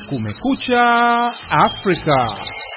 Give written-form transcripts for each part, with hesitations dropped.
Kumekucha Afrika.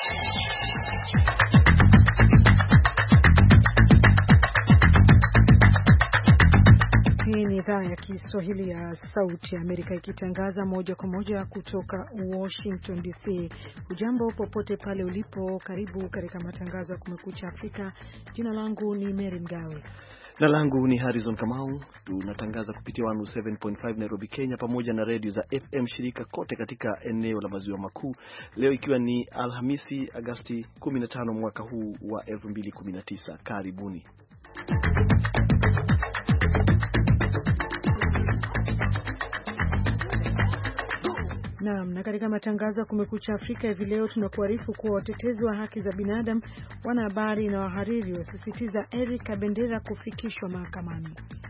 Hii ni idhaa ya Kiswahili ya Sauti ya Amerika ikitangaza moja kwa moja kutoka Washington DC. Hujambo popote pale ulipo, karibu katika matangazo ya Kumekucha Afrika. Jina langu ni Mary Mgawe. Na langu ni Harrison Kamau. Tunatangaza kupitia 107.5 Nairobi, Kenya, pamoja na redio za FM shirika kote katika eneo la maziwa makuu. Leo ikiwa ni Alhamisi, Agosti 15 mwaka huu wa 2019. Karibuni. Na katika matangazo ya Kumekucha Afrika hivi leo tunakuarifu kuwa watetezi wa haki za binadamu, wanahabari na wahariri wasisitiza Eric Kabendera kufikishwa mahakamani.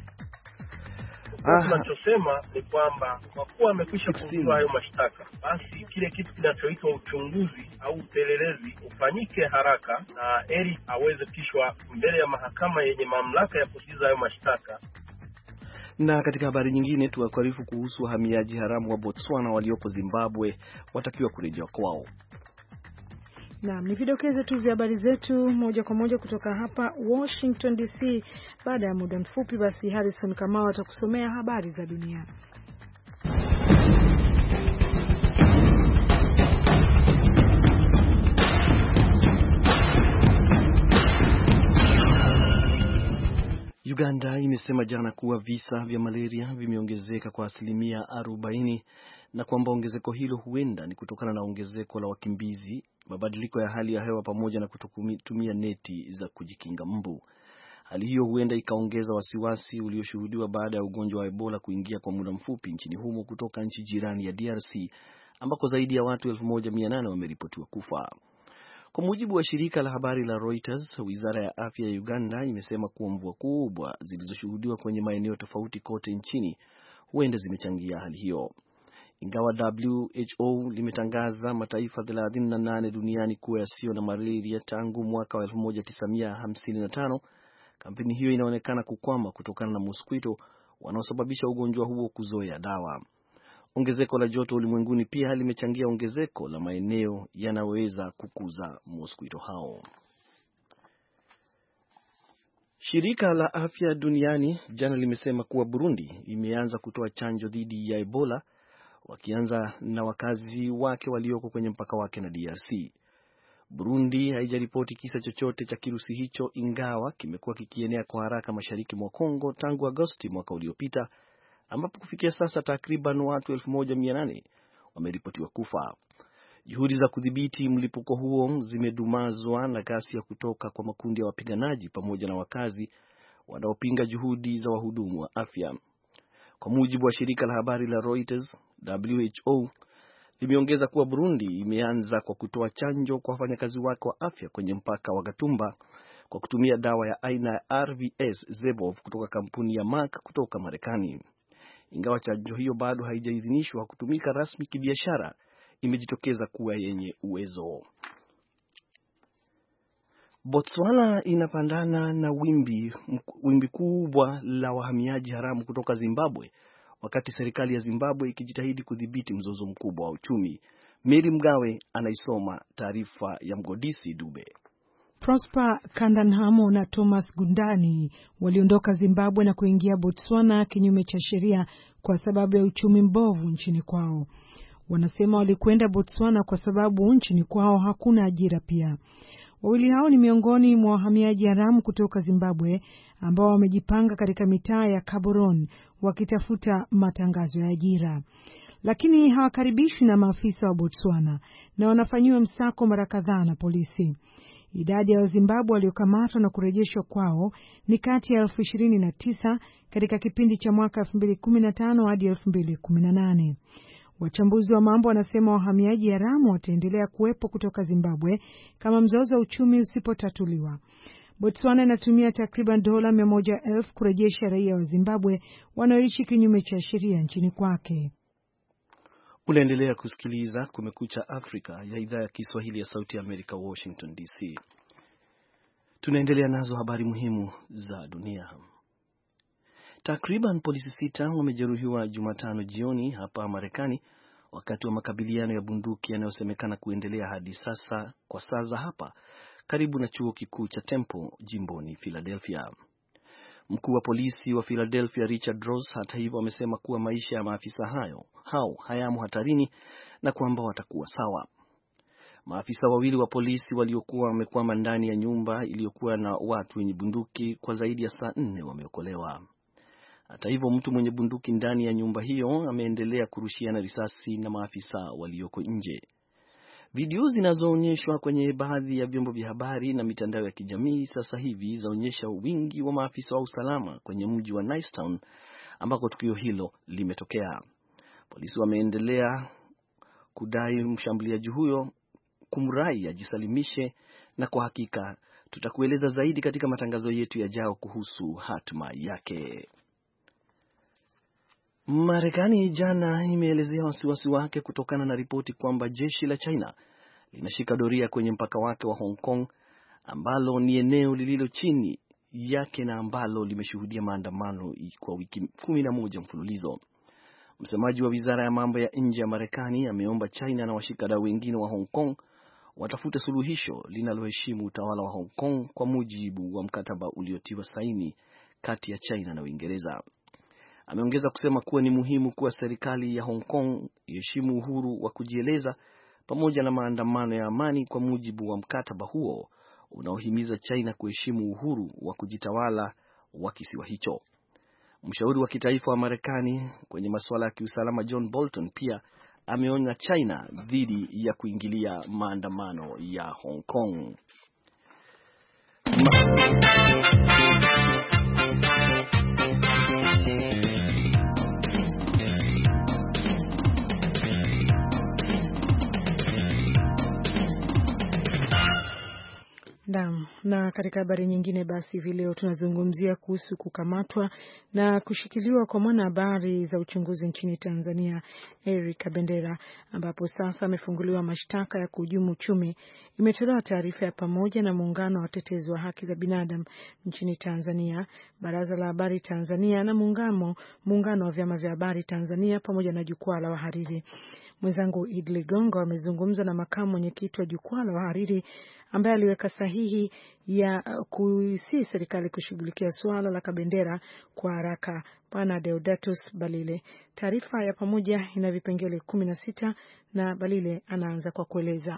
Tunachosema ni kwamba kwa kuwa amekwisha kufunguliwa hayo mashtaka, basi kile kitu kinachoitwa uchunguzi au upelelezi ufanyike haraka na Eric aweze kufikishwa mbele ya mahakama yenye mamlaka ya kusikiliza hayo mashtaka. Na katika habari nyingine tunakuarifu kuhusu wahamiaji haramu wa Botswana waliopo Zimbabwe watakiwa kurejea kwao. Naam, ni vidokezo tu vya habari zetu moja kwa moja kutoka hapa Washington DC. Baada ya muda mfupi basi Harrison Kamau atakusomea habari za dunia. Uganda imesema jana kuwa visa vya malaria vimeongezeka kwa 40% na kwamba ongezeko hilo huenda ni kutokana na ongezeko la wakimbizi, mabadiliko ya hali ya hewa pamoja na kutokutumia neti za kujikinga mbu. Hali hiyo huenda ikaongeza wasiwasi ulioshuhudiwa baada ya ugonjwa wa Ebola kuingia kwa muda mfupi nchini humo kutoka nchi jirani ya DRC ambako zaidi ya watu 1800 wameripotiwa kufa. Kwa mujibu wa shirika la habari la Reuters, Wizara ya Afya ya Uganda imesema kuwa mvua kubwa zilizoshuhudiwa kwenye maeneo tofauti kote nchini huenda zimechangia hali hiyo. Ingawa WHO limetangaza mataifa 38 duniani kuwa yasiyo na malaria tangu mwaka wa 1955, kampeni hiyo inaonekana kukwama kutokana na mosquito wanaosababisha ugonjwa huo kuzoea dawa. Ongezeko la joto ulimwenguni pia limechangia ongezeko la maeneo yanayoweza kukuza mosquito hao. Shirika la Afya Duniani jana limesema kuwa Burundi imeanza kutoa chanjo dhidi ya Ebola, wakianza na wakazi wake walioko kwenye mpaka wake na DRC. Burundi haijaripoti kisa chochote cha kirusi hicho, ingawa kimekuwa kikienea kwa haraka mashariki mwa Kongo tangu Agosti mwaka uliopita, ambapo kufikia sasa takriban watu 1800 wameripotiwa kufa. Juhudi za kudhibiti mlipuko huo zimedumazwa na ghasia kutoka kwa makundi ya wapiganaji pamoja na wakazi wanaopinga juhudi za wahudumu wa afya. Kwa mujibu wa shirika la habari la Reuters, WHO limeongeza kuwa Burundi imeanza kwa kutoa chanjo kwa wafanyakazi wake wa afya kwenye mpaka wa Gatumba kwa kutumia dawa ya aina ya RVS Zevov kutoka kampuni ya Merck kutoka Marekani. Ingawa chanjo hiyo bado haijaidhinishwa kutumika rasmi kibiashara, imejitokeza kuwa yenye uwezo. Botswana inapandana na wimbi kubwa la wahamiaji haramu kutoka Zimbabwe, wakati serikali ya Zimbabwe ikijitahidi kudhibiti mzozo mkubwa wa uchumi. Mary Mgawe anaisoma taarifa ya Mgodisi Dube. Prosper Kandanhamo na Thomas Gundani waliondoka Zimbabwe na kuingia Botswana kinyume cha sheria kwa sababu ya uchumi mbovu nchini kwao. Wanasema walikwenda Botswana kwa sababu nchini kwao hakuna ajira pia. Wawili hao ni miongoni mwa wahamiaji haramu kutoka Zimbabwe ambao wamejipanga katika mitaa ya Gaborone wakitafuta matangazo ya ajira. Lakini hawakaribishwi na maafisa wa Botswana na wanafanyiwa msako mara kadhaa na polisi. Idadi ya Wazimbabwe waliokamatwa na kurejeshwa kwao ni kati ya 29,000 katika kipindi cha mwaka 2015 hadi 2018. Wachambuzi wa mambo wanasema wahamiaji haramu wataendelea kuwepo kutoka Zimbabwe kama mzozo wa uchumi usipotatuliwa. Botswana inatumia takriban dola 100,000 kurejesha raia wa Zimbabwe wanaoishi kinyume cha sheria nchini kwake. Unaendelea kusikiliza Kumekucha Afrika ya idhaa ya Kiswahili ya Sauti ya Amerika, Washington DC. Tunaendelea nazo habari muhimu za dunia. Takriban polisi 6 wamejeruhiwa Jumatano jioni hapa Marekani wakati wa makabiliano ya bunduki yanayosemekana kuendelea hadi sasa kwa saa za hapa karibu na chuo kikuu cha Temple jimboni Philadelphia. Mkuu wa polisi wa Philadelphia Richard Ross hata hivyo amesema kuwa maisha ya maafisa hao hayamo hatarini na kwamba watakuwa sawa. Maafisa wawili wa polisi waliokuwa wamekwama ndani ya nyumba iliyokuwa na watu wenye bunduki kwa zaidi ya saa 4 wameokolewa. Hata hivyo, mtu mwenye bunduki ndani ya nyumba hiyo ameendelea kurushiana risasi na maafisa walioko nje. Video zinazoonyeshwa kwenye baadhi ya vyombo vya habari na mitandao ya kijamii sasa hivi zaonyesha wingi wa maafisa wa usalama kwenye mji wa Nicetown ambako tukio hilo limetokea. Polisi wameendelea kudai mshambuliaji huyo kumrai ajisalimishe, na kwa hakika tutakueleza zaidi katika matangazo yetu yajao kuhusu hatima yake. Marekani jana imeelezea wasiwasi wake kutokana na ripoti kwamba jeshi la China linashika doria kwenye mpaka wake wa Hong Kong, ambalo ni eneo lililo chini yake na ambalo limeshuhudia maandamano kwa wiki 11 mfululizo. Msemaji wa Wizara ya Mambo ya Nje ya Marekani ameomba China na washikadau wengine wa Hong Kong watafute suluhisho linaloheshimu utawala wa Hong Kong kwa mujibu wa mkataba uliotiwa saini kati ya China na Uingereza. Ameongeza kusema kuwa ni muhimu kuwa serikali ya Hong Kong iheshimu uhuru wa kujieleza pamoja na maandamano ya amani kwa mujibu wa mkataba huo unaohimiza China kuheshimu uhuru wa kujitawala wa kisiwa hicho. Mshauri wa kitaifa wa Marekani kwenye masuala ya kiusalama John Bolton pia ameonya China dhidi ya kuingilia maandamano ya Hong Kong. Na katika habari nyingine basi hivi leo tunazungumzia kuhusu kukamatwa na kushikiliwa kwa mwanahabari za uchunguzi nchini Tanzania Eric Kabendera, ambapo sasa amefunguliwa mashtaka ya kuhujumu uchumi. Imetolewa taarifa ya pamoja na muungano wa watetezi wa haki za binadamu nchini Tanzania, Baraza la Habari Tanzania na muungano wa vyama vya habari Tanzania pamoja na jukwaa la wahariri. Mwenzangu Idli Ligongo amezungumza na makamu mwenyekiti wa jukwaa la wahariri ambaye aliweka sahihi ya kuisii serikali kushughulikia suala la Kabendera kwa haraka, Bwana Deodatus Balile. Taarifa ya pamoja ina vipengele 16 na Balile anaanza kwa kueleza.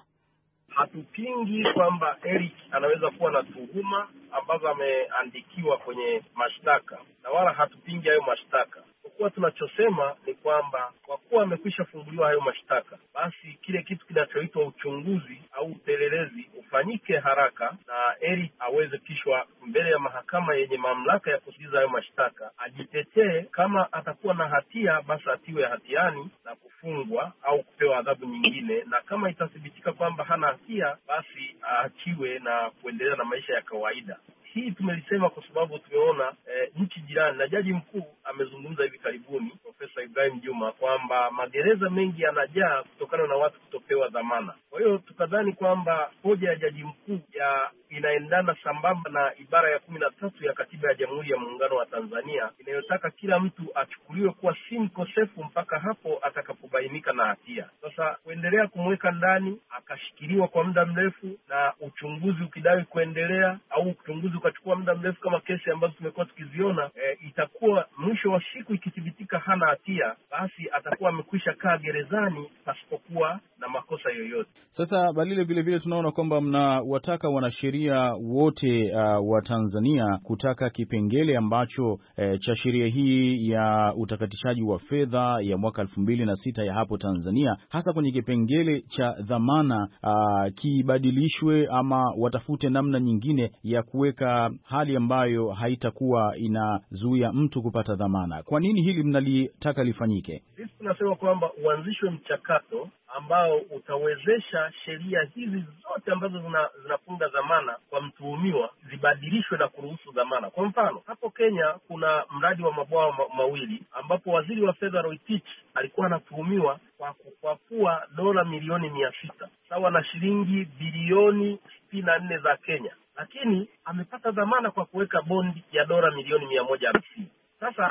Hatupingi kwamba Eric anaweza kuwa na tuhuma ambazo ameandikiwa kwenye mashtaka, na wala hatupingi hayo mashtaka. Kwa tunachosema ni kwamba kwa kuwa amekwisha funguliwa hayo mashtaka, basi kile kitu kinachoitwa uchunguzi au upelelezi ufanyike haraka na Eric aweze kishwa mbele ya mahakama yenye mamlaka ya kusikiliza hayo mashtaka, ajitetee. Kama atakuwa na hatia, basi atiwe hatiani na kufungwa au kupewa adhabu nyingine, na kama itathibitika kwamba hana hatia, basi aachiwe na kuendelea na maisha ya kawaida. Hii tumelisema kwa sababu tumeona nchi jirani, na jaji mkuu amezungumza hivi karibuni, Profesa Ibrahim Juma, kwamba magereza mengi yanajaa kutokana na watu kutopewa dhamana. Kwa hiyo tukadhani kwamba hoja ya jaji mkuu inaendana sambamba na ibara ya 13 ya katiba ya Jamhuri ya Muungano wa Tanzania inayotaka kila mtu achukuliwe kuwa si mkosefu mpaka hapo atakapobainika na hatia. Sasa kuendelea kumweka ndani akashikiliwa kwa muda mrefu na uchunguzi ukidai kuendelea au uchunguzi ukachukua muda mrefu kama kesi ambazo tumekuwa tukiziona, itakuwa mwisho wa siku ikithibitika hana hatia, basi atakuwa amekwisha kaa gerezani pasipokuwa na makosa yoyote. Sasa Balile, vile vile tunaona kwamba mnawataka wanasheria wote wa Tanzania kutaka kipengele ambacho cha sheria hii ya utakatishaji wa fedha ya mwaka 2006 ya hapo Tanzania, hasa kwenye kipengele cha dhamana kibadilishwe, ama watafute namna nyingine ya kuweka hali ambayo haitakuwa inazuia mtu kupata dhamana. Kwa nini hili mnalitaka lifanyike? Sisi tunasema kwamba uanzishwe mchakato ambao utawezesha sheria hizi zote ambazo zinafunga dhamana kwa mtuhumiwa zibadilishwe na kuruhusu dhamana. Kwa mfano, hapo Kenya kuna mradi wa mabwawa mawili ambapo waziri wa fedha Roitich alikuwa anatuhumiwa kwa kukwapua dola milioni 600 sawa na shilingi bilioni 64 za Kenya, lakini amepata dhamana kwa kuweka bondi ya dola milioni 150. Sasa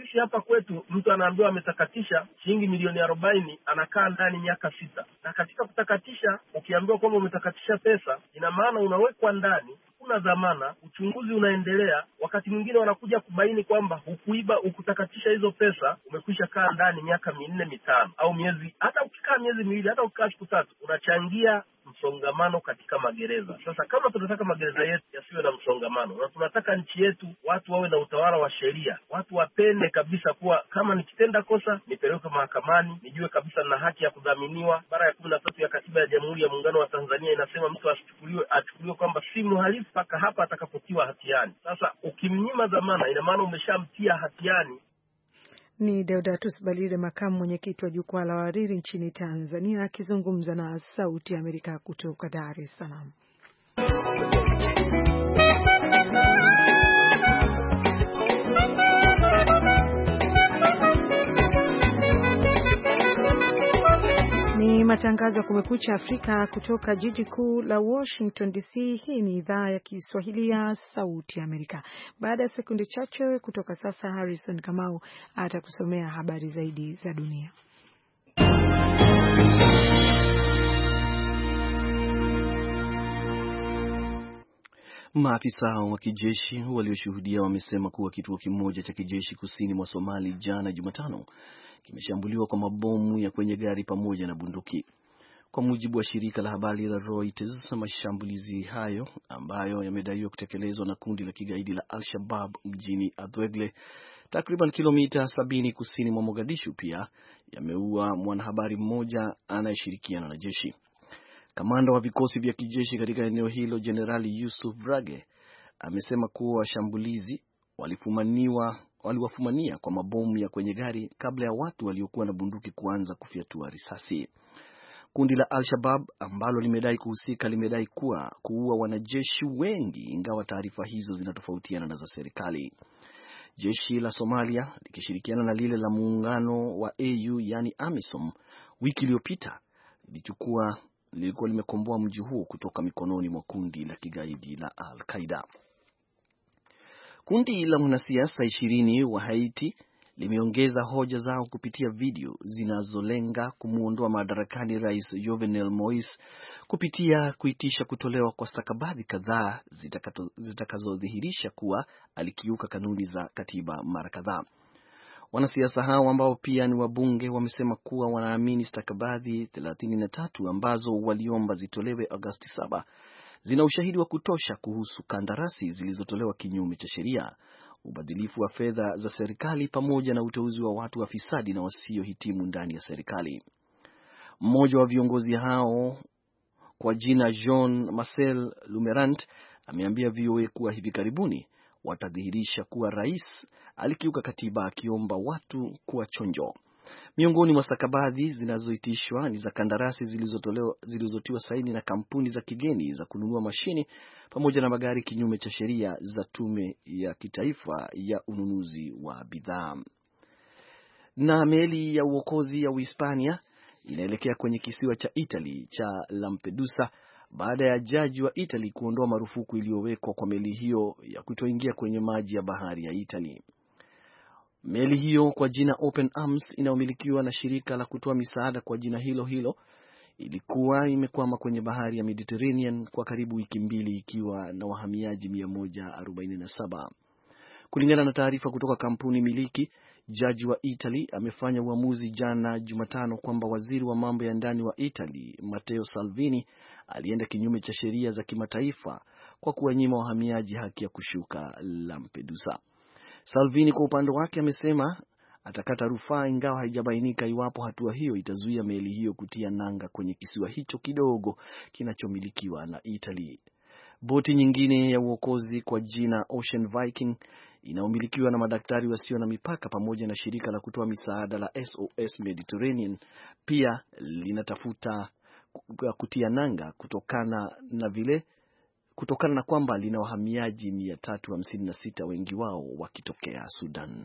Sisi hapa kwetu mtu anaambiwa ametakatisha shilingi milioni 40, anakaa ndani miaka 6. Na katika kutakatisha, ukiambiwa kwamba umetakatisha pesa, ina maana unawekwa ndani, kuna dhamana, uchunguzi unaendelea. Wakati mwingine wanakuja kubaini kwamba hukuiba, ukutakatisha hizo pesa, umekwisha kaa ndani miaka 4, 5 au miezi. Hata ukikaa miezi 2, hata ukikaa siku 3, unachangia msongamano katika magereza. Sasa kama tunataka magereza yetu yasiwe na msongamano, na tunataka nchi yetu watu wawe na utawala wa sheria, watu wapende kabisa kuwa kama nikitenda kosa nipelekwe mahakamani, nijue kabisa na haki ya kudhaminiwa. Ibara ya 13 ya Katiba ya Jamhuri ya Muungano wa Tanzania inasema mtu achukuliwe kwamba si mhalifu mpaka hapa atakapotiwa hatiani. Sasa ukimnyima dhamana, ina maana umeshamtia hatiani. Ni Deodatus Balile, makamu mwenyekiti wa jukwaa la wahariri nchini Tanzania, akizungumza na Sauti ya Amerika kutoka Dar es Salaam. Ni matangazo ya Kumekucha Afrika kutoka jiji kuu la Washington DC. Hii ni idhaa ya Kiswahili ya Sauti ya Amerika. Baada ya sekunde chache kutoka sasa, Harrison Kamau atakusomea habari zaidi za dunia. Maafisa wa kijeshi walioshuhudia wamesema kuwa kituo kimoja cha kijeshi kusini mwa Somali jana Jumatano kimeshambuliwa kwa mabomu ya kwenye gari pamoja na bunduki. Kwa mujibu wa shirika la habari la Reuters, mashambulizi hayo ambayo yamedaiwa kutekelezwa na kundi la kigaidi la Al-Shabaab mjini Adwegle, takriban kilomita 70 kusini mwa Mogadishu, pia yameua mwanahabari mmoja anayeshirikiana na jeshi. Kamanda wa vikosi vya kijeshi katika eneo hilo, Jenerali Yusuf Brage, amesema kuwa washambulizi waliwafumania kwa mabomu ya kwenye gari kabla ya watu waliokuwa na bunduki kuanza kufyatua risasi. Kundi la Al-Shabaab ambalo limedai kuhusika limedai kuua wanajeshi wengi, ingawa taarifa hizo zinatofautiana na za serikali. Jeshi la Somalia likishirikiana na lile la muungano wa AU yani AMISOM wiki iliyopita lilikuwa limekomboa mji huo kutoka mikononi mwa kundi la kigaidi la Al-Qaeda. Kundi la wanasiasa 20 wa Haiti limeongeza hoja zao kupitia video zinazolenga kumuondoa madarakani Rais Jovenel Moise kupitia kuitisha kutolewa kwa stakabadhi kadhaa zitakazodhihirisha kuwa alikiuka kanuni za katiba mara kadhaa. Wanasiasa hao ambao pia ni wabunge wamesema kuwa wanaamini stakabadhi 33 ambazo waliomba zitolewe Agosti 7 zina ushahidi wa kutosha kuhusu kandarasi zilizotolewa kinyume cha sheria, ubadilifu wa fedha za serikali pamoja na uteuzi wa watu wafisadi na wasiohitimu ndani ya serikali. Mmoja wa viongozi hao kwa jina Jean Marcel Lumerant ameambia VOA kuwa hivi karibuni watadhihirisha kuwa rais alikiuka katiba, akiomba watu kuwa chonjo. Miongoni mwa stakabadhi zinazoitishwa ni za kandarasi zilizotiwa saini na kampuni za kigeni za kununua mashini pamoja na magari kinyume cha sheria za Tume ya Kitaifa ya Ununuzi wa Bidhaa. Na meli ya uokozi ya Uhispania inaelekea kwenye kisiwa cha Italy cha Lampedusa baada ya jaji wa Italy kuondoa marufuku iliyowekwa kwa meli hiyo ya kutoingia kwenye maji ya bahari ya Italy. Meli hiyo kwa jina Open Arms inayomilikiwa na shirika la kutoa misaada kwa jina hilo hilo ilikuwa imekwama kwenye bahari ya Mediterranean kwa karibu wiki mbili ikiwa na wahamiaji 147. Kulingana na taarifa kutoka kampuni miliki, jaji wa Italy amefanya uamuzi jana Jumatano kwamba waziri wa mambo ya ndani wa Italy, Matteo Salvini, alienda kinyume cha sheria za kimataifa kwa kuwanyima wahamiaji haki ya kushuka Lampedusa. Salvini kwa upande wake amesema atakata rufaa, ingawa haijabainika iwapo hatua hiyo itazuia meli hiyo kutia nanga kwenye kisiwa hicho kidogo kinachomilikiwa na Italy. Boti nyingine ya uokozi kwa jina Ocean Viking inayomilikiwa na madaktari wasio na mipaka pamoja na shirika la kutoa misaada la SOS Mediterranean pia linatafuta kutia nanga kutokana na kwamba lina wahamiaji 356, wengi wao wakitokea Sudan.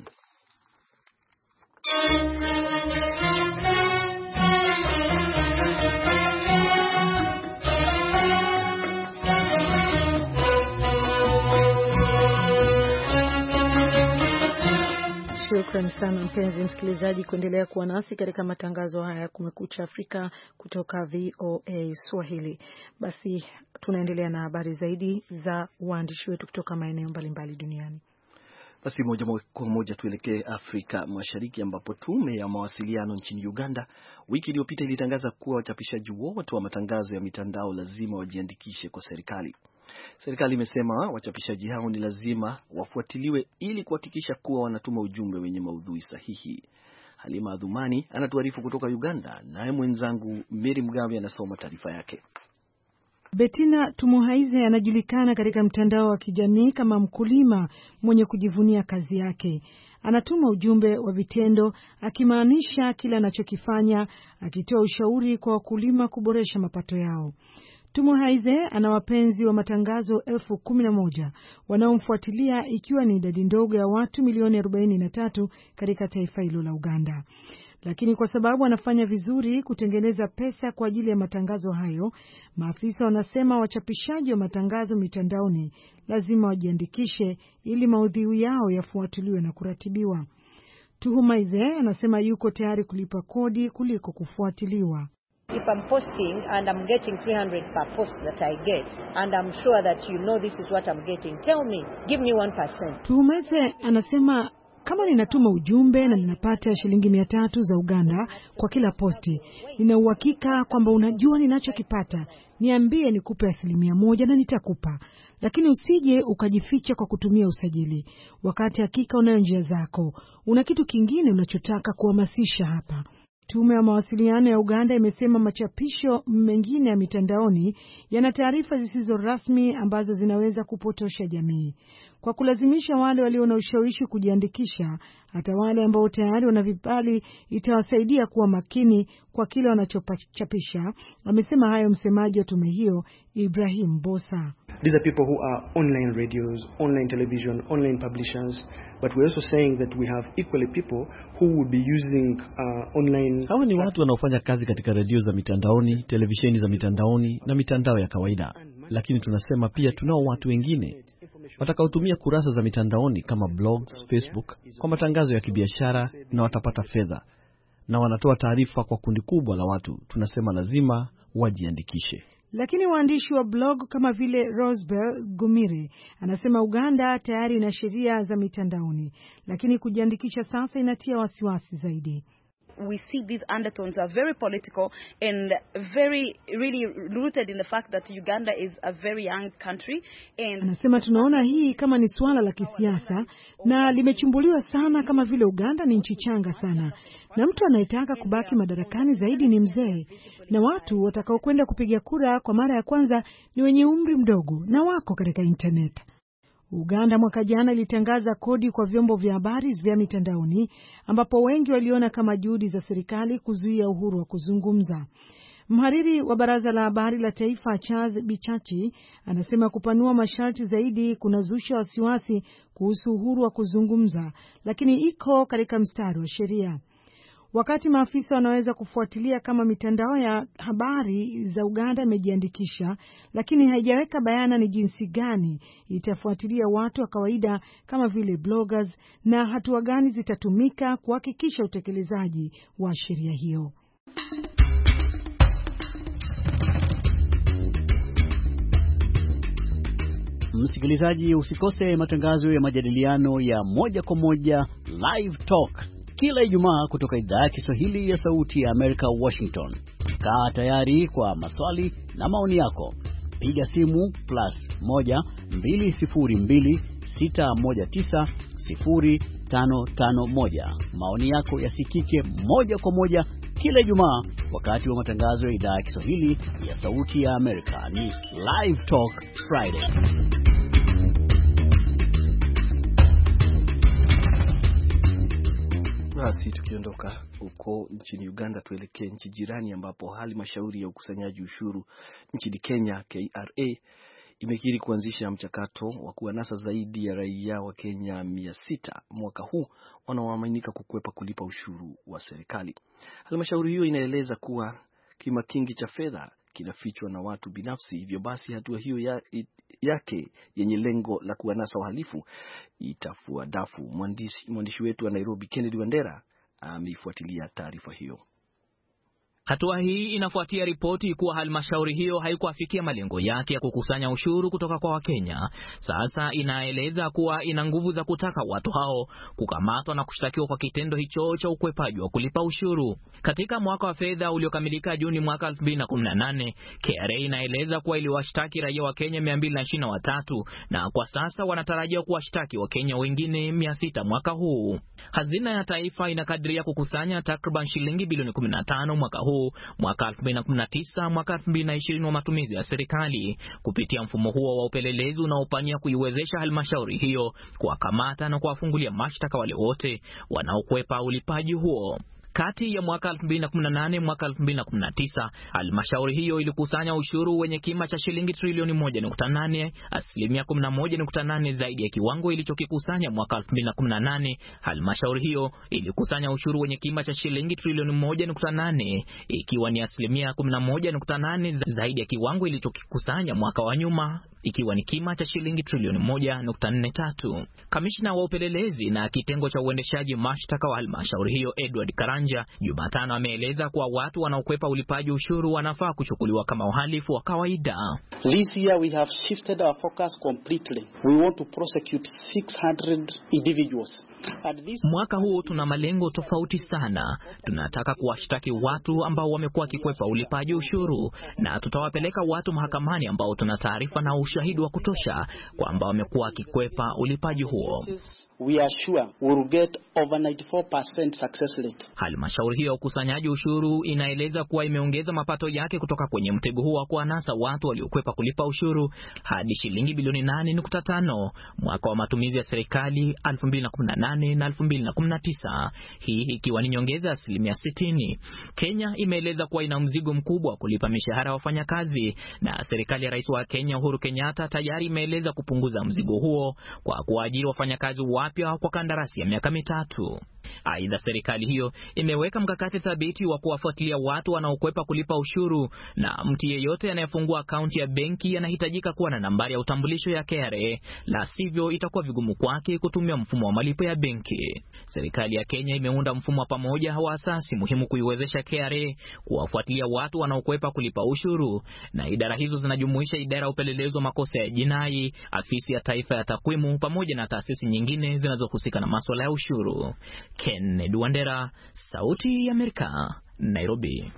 Shukrani sana mpenzi msikilizaji kuendelea kuwa nasi katika matangazo haya ya Kumekucha Afrika kutoka VOA Swahili. Basi tunaendelea na habari zaidi za waandishi wetu kutoka maeneo mbalimbali duniani. Basi moja kwa moja tuelekee Afrika Mashariki ambapo tume ya mawasiliano nchini Uganda wiki iliyopita ilitangaza kuwa wachapishaji wote wa matangazo ya mitandao lazima wajiandikishe kwa serikali. Serikali imesema wachapishaji hao ni lazima wafuatiliwe ili kuhakikisha kuwa wanatuma ujumbe wenye maudhui sahihi. Halima Adhumani anatuarifu kutoka Uganda, naye mwenzangu Mary Mgawe anasoma taarifa yake. Bettina Tumuhaize anajulikana katika mtandao wa kijamii kama mkulima mwenye kujivunia kazi yake. Anatuma ujumbe wa vitendo akimaanisha kila anachokifanya, akitoa ushauri kwa wakulima kuboresha mapato yao. Tumuhaize ana wapenzi wa matangazo 11,000 wanaomfuatilia, ikiwa ni idadi ndogo ya watu milioni 43 katika taifa hilo la Uganda. Lakini kwa sababu anafanya vizuri kutengeneza pesa kwa ajili ya matangazo hayo, maafisa wanasema wachapishaji wa matangazo mitandaoni lazima wajiandikishe ili maudhui yao yafuatiliwe na kuratibiwa. Tumuhaize anasema yuko tayari kulipa kodi kuliko kufuatiliwa. If I'm posting and I'm getting 300 per post that I get, and I'm sure that you know this is what I'm getting, tell me, give me 1%. Tumuhaize anasema kama ninatuma ujumbe na ninapata shilingi 300 za Uganda kwa kila posti, nina uhakika kwamba unajua ninachokipata. Niambie nikupe 1% na nitakupa. Lakini usije ukajificha kwa kutumia usajili, wakati hakika unayo njia zako. Una kitu kingine unachotaka kuhamasisha hapa. Tume ya mawasiliano ya Uganda imesema machapisho mengine ya mitandaoni yana taarifa zisizo rasmi ambazo zinaweza kupotosha jamii. Kwa kulazimisha wale walio na ushawishi kujiandikisha, hata wale ambao tayari wana vibali, itawasaidia kuwa makini kwa kile wanachochapisha. Amesema hayo msemaji wa tume hiyo, Ibrahim Bosa. These are people who are online radios, online television, online publishers, but we're also saying that we have equally people who will be using online. Hawa ni watu wanaofanya kazi katika redio za mitandaoni, televisheni za mitandaoni na mitandao ya kawaida. Lakini tunasema pia tunao watu wengine watakaotumia kurasa za mitandaoni kama blogs, Facebook kwa matangazo ya kibiashara na watapata fedha. Na wanatoa taarifa kwa kundi kubwa la watu. Tunasema lazima wajiandikishe. Lakini waandishi wa blog kama vile Rosebel Gumire anasema Uganda tayari ina sheria za mitandaoni, lakini kujiandikisha sasa inatia wasiwasi zaidi. We see these undertones are very political and really rooted in the fact that Uganda is a very young country. And anasema tunaona hii kama ni suala la kisiasa na limechumbuliwa sana, kama vile Uganda ni nchi changa sana, na mtu anayetaka kubaki madarakani zaidi ni mzee, na watu watakao kwenda kupiga kura kwa mara ya kwanza ni wenye umri mdogo na wako katika internet. Uganda mwaka jana ilitangaza kodi kwa vyombo vya habari vya mitandaoni, ambapo wengi waliona kama juhudi za serikali kuzuia uhuru wa kuzungumza. Mhariri wa Baraza la Habari la Taifa Charles Bichachi anasema kupanua masharti zaidi kunazusha wasiwasi kuhusu uhuru wa kuzungumza, lakini iko katika mstari wa sheria. Wakati maafisa wanaweza kufuatilia kama mitandao ya habari za Uganda imejiandikisha, lakini haijaweka bayana ni jinsi gani itafuatilia watu wa kawaida kama vile bloggers, na hatua gani zitatumika kuhakikisha utekelezaji wa sheria hiyo. Msikilizaji, usikose matangazo ya majadiliano ya moja kwa moja Live Talk kila Ijumaa kutoka idhaa ya Kiswahili ya Sauti ya Amerika, Washington. Kaa tayari kwa maswali na maoni yako. Piga simu +1 202 619 0551. Maoni yako yasikike moja kwa moja kila Ijumaa wakati wa matangazo ya idhaa ya Kiswahili ya Sauti ya Amerika. Ni Live Talk Friday. Basi tukiondoka huko nchini Uganda tuelekee nchi jirani ambapo halmashauri ya ukusanyaji ushuru nchini Kenya KRA imekiri kuanzisha mchakato wa kuwanasa zaidi ya raia wa Kenya 600 mwaka huu wanaoaminika kukwepa kulipa ushuru wa serikali. Halmashauri hiyo inaeleza kuwa kima kingi cha fedha kinafichwa na watu binafsi, hivyo basi hatua hiyo yake yenye lengo la kuwanasa wahalifu itafua dafu. Mwandishi wetu wa Nairobi Kennedy Wandera ameifuatilia taarifa hiyo. Hatua hii inafuatia ripoti kuwa halmashauri hiyo haikuafikia malengo yake ya kukusanya ushuru kutoka kwa Wakenya. Sasa inaeleza kuwa ina nguvu za kutaka watu hao kukamatwa na kushtakiwa kwa kitendo hicho cha ukwepaji wa kulipa ushuru. Katika mwaka wa fedha uliokamilika Juni mwaka 2018, KRA inaeleza kuwa iliwashtaki raia wa Kenya 223 na kwa sasa wanatarajia kuwashtaki Wakenya wengine 600 mwaka huu. Hazina ya taifa inakadiria kukusanya takriban shilingi bilioni 15 mwaka huu, mwaka 2019, mwaka 2020 wa matumizi ya serikali. Kupitia mfumo huo wa upelelezi unaopania kuiwezesha halmashauri hiyo kuwakamata na kuwafungulia mashtaka wale wote wanaokwepa ulipaji huo. Kati ya mwaka 2018 mwaka 2019, halmashauri hiyo ilikusanya ushuru wenye kima cha shilingi trilioni 1.8, asilimia 11.8 zaidi ya kiwango ilichokikusanya mwaka 2018. Halmashauri hiyo ilikusanya ushuru wenye kima cha shilingi trilioni 1.8, ikiwa ni asilimia 11.8 zaidi ya kiwango ilichokikusanya mwaka wa nyuma, ikiwa ni kima cha shilingi trilioni 1.43. Kamishna wa upelelezi na kitengo cha uendeshaji mashtaka wa halmashauri hiyo Edward Karanja Jumatano ameeleza kuwa watu wanaokwepa ulipaji ushuru wanafaa kuchukuliwa kama wahalifu wa kawaida. This year we have shifted our focus completely. We want to prosecute 600 individuals. Mwaka huu tuna malengo tofauti sana. Tunataka kuwashtaki watu ambao wamekuwa wakikwepa ulipaji ushuru, na tutawapeleka watu mahakamani ambao tuna taarifa na ushahidi wa kutosha kwamba wamekuwa wakikwepa ulipaji huo. We are sure we will get over 94% success rate. Halmashauri hiyo ya ukusanyaji ushuru inaeleza kuwa imeongeza mapato yake kutoka kwenye mtego huo wa kuanasa watu waliokwepa kulipa ushuru hadi shilingi bilioni 8.5 mwaka wa matumizi ya serikali 2018 na 2019, hii ikiwa ni nyongeza asilimia 60. Kenya imeeleza kuwa ina mzigo mkubwa wa kulipa mishahara ya wafanyakazi, na serikali ya Rais wa Kenya Uhuru Kenyatta tayari imeeleza kupunguza mzigo huo kwa kuajiri wafanyakazi wapya kwa kandarasi ya miaka 3. Aidha, serikali hiyo imeweka mkakati thabiti wa kuwafuatilia watu wanaokwepa kulipa ushuru, na mtu yeyote anayefungua akaunti ya benki anahitajika kuwa na nambari ya utambulisho ya KRA, la sivyo itakuwa vigumu kwake kutumia mfumo wa malipo ya benki. Serikali ya Kenya imeunda mfumo wa pamoja wa asasi muhimu kuiwezesha KRA kuwafuatilia watu wanaokwepa kulipa ushuru, na idara hizo zinajumuisha idara ya upelelezi wa makosa ya jinai, afisi ya taifa ya takwimu, pamoja na taasisi nyingine zinazohusika na masuala ya ushuru. Kennedy Wandera, Sauti ya Amerika, Nairobi.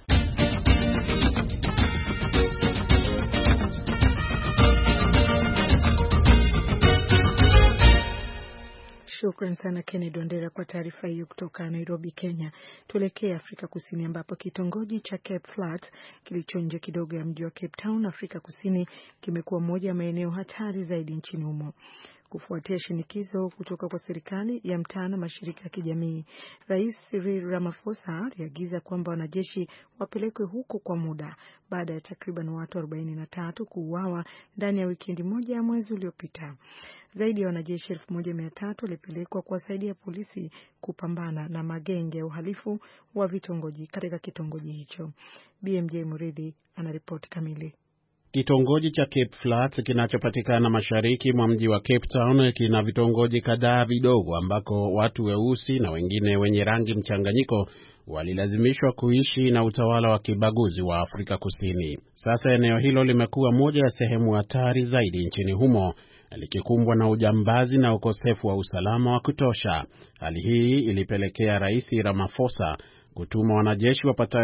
Shukran sana Kennedy Wandera kwa taarifa hiyo kutoka Nairobi, Kenya. Tuelekee Afrika Kusini, ambapo kitongoji cha Cape Flats kilicho nje kidogo ya mji wa Cape Town, Afrika Kusini, kimekuwa moja ya maeneo hatari zaidi nchini humo. Kufuatia shinikizo kutoka kwa serikali ya mtaa na mashirika ya kijamii, Rais Cyril Ramaphosa aliagiza kwamba wanajeshi wapelekwe huko kwa muda baada ya takriban watu 43 kuuawa ndani ya wikendi moja ya mwezi uliopita. Zaidi ya wanajeshi 1300 walipelekwa kuwasaidia polisi kupambana na magenge ya uhalifu wa vitongoji katika kitongoji hicho. BMJ Muridhi anaripoti kamili. Kitongoji cha Cape Flats kinachopatikana mashariki mwa mji wa Cape Town kina vitongoji kadhaa vidogo ambako watu weusi na wengine wenye rangi mchanganyiko walilazimishwa kuishi na utawala wa kibaguzi wa Afrika Kusini. Sasa eneo hilo limekuwa moja ya sehemu hatari zaidi nchini humo, likikumbwa na ujambazi na ukosefu wa usalama wa kutosha. Hali hii ilipelekea Rais Ramaphosa kutuma wanajeshi wapatao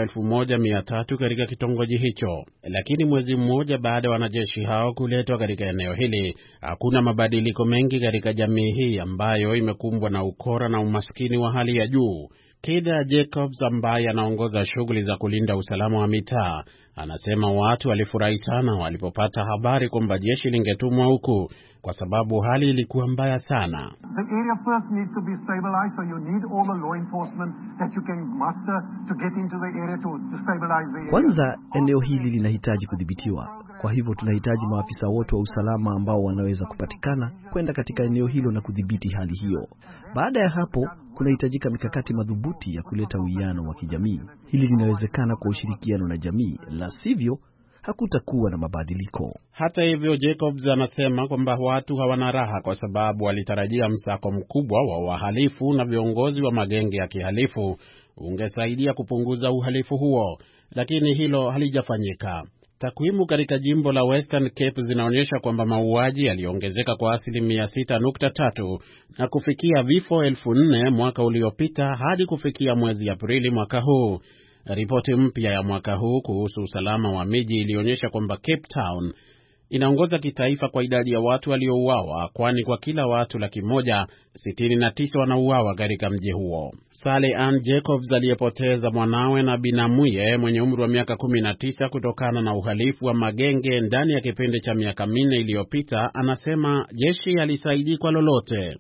1300 katika kitongoji hicho. Lakini mwezi mmoja baada ya wanajeshi hao kuletwa katika eneo hili, hakuna mabadiliko mengi katika jamii hii ambayo imekumbwa na ukora na umaskini wa hali ya juu. Kida Jacobs ambaye anaongoza shughuli za kulinda usalama wa mitaa anasema watu walifurahi sana walipopata habari kwamba jeshi lingetumwa huku kwa sababu hali ilikuwa mbaya sana. The area first needs to be stabilized, so you need all the law enforcement that you can muster to get into the area to stabilize the area. Kwanza eneo hili linahitaji kudhibitiwa. Kwa hivyo tunahitaji maafisa wote wa usalama ambao wanaweza kupatikana kwenda katika eneo hilo na kudhibiti hali hiyo. Baada ya hapo kunahitajika mikakati madhubuti ya kuleta uwiano wa kijamii. Hili linawezekana kwa ushirikiano na jamii, la sivyo hakutakuwa na mabadiliko. Hata hivyo, Jacobs anasema kwamba watu hawana raha kwa sababu walitarajia msako mkubwa wa wahalifu na viongozi wa magenge ya kihalifu ungesaidia kupunguza uhalifu huo, lakini hilo halijafanyika. Takwimu katika jimbo la Western Cape zinaonyesha kwamba mauaji yaliongezeka kwa 6.3 na kufikia vifo 4,000 mwaka uliopita hadi kufikia mwezi Aprili mwaka huu. Ripoti mpya ya mwaka huu kuhusu usalama wa miji ilionyesha kwamba Cape Town inaongoza kitaifa kwa idadi ya watu waliouawa, kwani kwa kila watu 169 wanauawa katika mji huo. Sally Ann Jacobs aliyepoteza mwanawe na binamuye mwenye umri wa miaka 19 kutokana na uhalifu wa magenge ndani ya kipindi cha miaka 4 iliyopita, anasema jeshi halisaidii kwa lolote.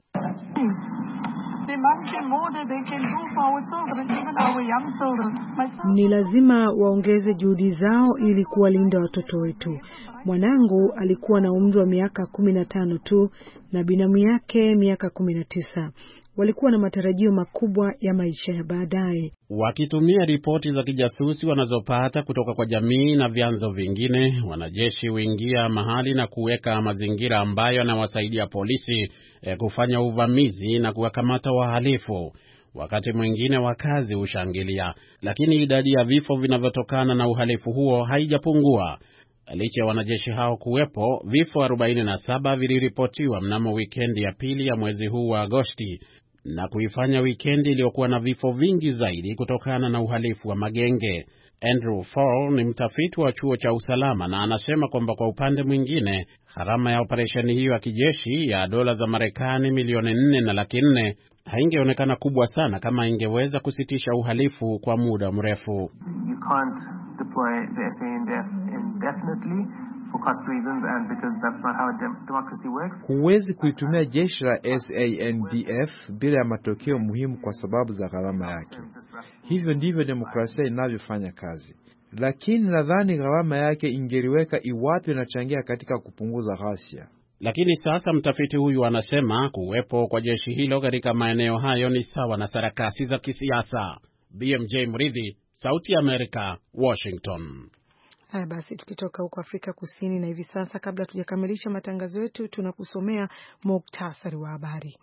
Ni lazima waongeze juhudi zao ili kuwalinda watoto wetu. Mwanangu alikuwa na umri wa miaka 15 tu na binamu yake miaka 19. Walikuwa na matarajio makubwa ya maisha ya baadaye. Wakitumia ripoti za kijasusi wanazopata kutoka kwa jamii na vyanzo vingine, wanajeshi huingia mahali na kuweka mazingira ambayo yanawasaidia polisi kufanya uvamizi na kuwakamata wahalifu. Wakati mwingine wakazi hushangilia, lakini idadi ya vifo vinavyotokana na uhalifu huo haijapungua. Licha ya wanajeshi hao kuwepo, vifo 47 viliripotiwa mnamo wikendi ya pili ya mwezi huu wa Agosti, na kuifanya wikendi iliyokuwa na vifo vingi zaidi kutokana na uhalifu wa magenge. Andrew Fall ni mtafiti wa chuo cha usalama na anasema kwamba kwa upande mwingine, gharama ya operesheni hiyo ya kijeshi ya dola za Marekani milioni 4.4 haingeonekana kubwa sana kama ingeweza kusitisha uhalifu kwa muda mrefu. You can't deploy the SANDF indefinitely for cost reasons and because that's not how democracy works. Huwezi kuitumia jeshi la SANDF bila ya matokeo muhimu kwa sababu za gharama yake. Hivyo ndivyo demokrasia inavyofanya kazi. Lakini nadhani gharama yake ingeliweka iwapo inachangia katika kupunguza ghasia. Lakini sasa mtafiti huyu anasema kuwepo kwa jeshi hilo katika maeneo hayo ni sawa na sarakasi za kisiasa. BMJ Mridhi, Sauti ya Amerika, Washington. Haya basi, tukitoka huko Afrika Kusini na hivi sasa, kabla tujakamilisha matangazo yetu, tunakusomea muktasari wa habari.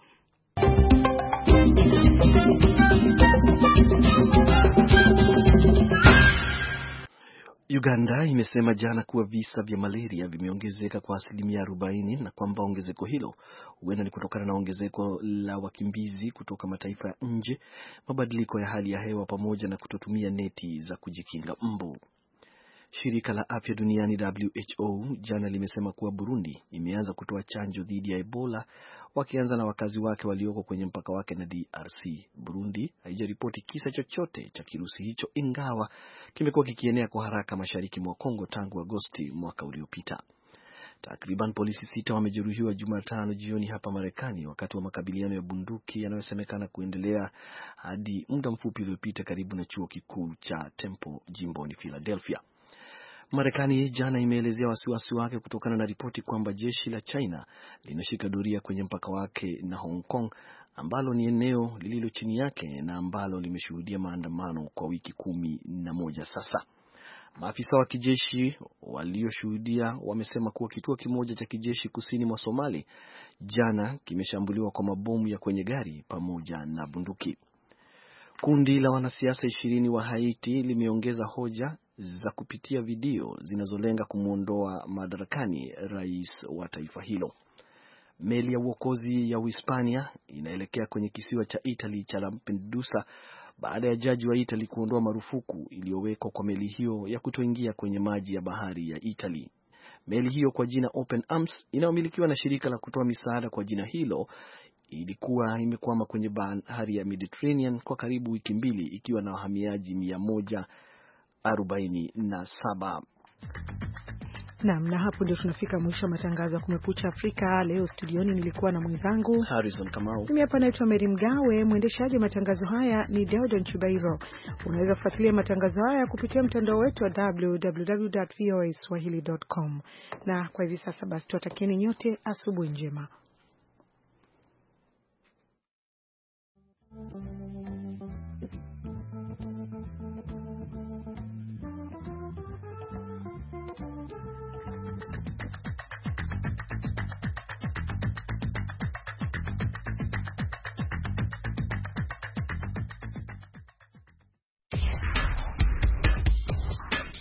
Uganda imesema jana kuwa visa vya malaria vimeongezeka kwa 40% na kwamba ongezeko hilo huenda ni kutokana na ongezeko la wakimbizi kutoka mataifa ya nje, mabadiliko ya hali ya hewa pamoja na kutotumia neti za kujikinga mbu. Shirika la Afya Duniani WHO jana limesema kuwa Burundi imeanza kutoa chanjo dhidi ya Ebola, wakianza na wakazi wake walioko kwenye mpaka wake na DRC. Burundi haijaripoti kisa chochote cha kirusi hicho, ingawa kimekuwa kikienea kwa haraka mashariki mwa Kongo tangu Agosti mwaka uliopita. Takriban polisi 6 wamejeruhiwa Jumatano jioni hapa Marekani wakati wa makabiliano ya bunduki yanayosemekana kuendelea hadi muda mfupi uliopita karibu na chuo kikuu cha Temple jimboni Philadelphia. Marekani jana imeelezea wasiwasi wake kutokana na ripoti kwamba jeshi la China linashika doria kwenye mpaka wake na Hong Kong, ambalo ni eneo lililo chini yake na ambalo limeshuhudia maandamano kwa wiki 11 sasa. Maafisa wa kijeshi walioshuhudia wamesema kuwa kituo kimoja cha kijeshi kusini mwa Somali jana kimeshambuliwa kwa mabomu ya kwenye gari pamoja na bunduki. Kundi la wanasiasa 20 wa Haiti limeongeza hoja za kupitia video zinazolenga kumuondoa madarakani rais wa taifa hilo. Meli ya uokozi ya Uhispania inaelekea kwenye kisiwa cha Italy cha Lampedusa baada ya jaji wa Italy kuondoa marufuku iliyowekwa kwa meli hiyo ya kutoingia kwenye maji ya bahari ya Italy. Meli hiyo kwa jina Open Arms inayomilikiwa na shirika la kutoa misaada kwa jina hilo ilikuwa imekwama kwenye bahari ya Mediterranean kwa karibu wiki 2 ikiwa na wahamiaji 147. Naam, na hapo ndio tunafika mwisho wa matangazo ya Kumekucha Afrika. Leo studioni nilikuwa na mwenzangu Harrison Kamau. Mimi hapa naitwa Mary Mgawe, mwendeshaji wa matangazo haya ni Deodon Chubairo. Unaweza kufuatilia matangazo haya kupitia mtandao wetu wa www.voaswahili.com. Na kwa hivi sasa basi tuwatakieni nyote asubuhi njema.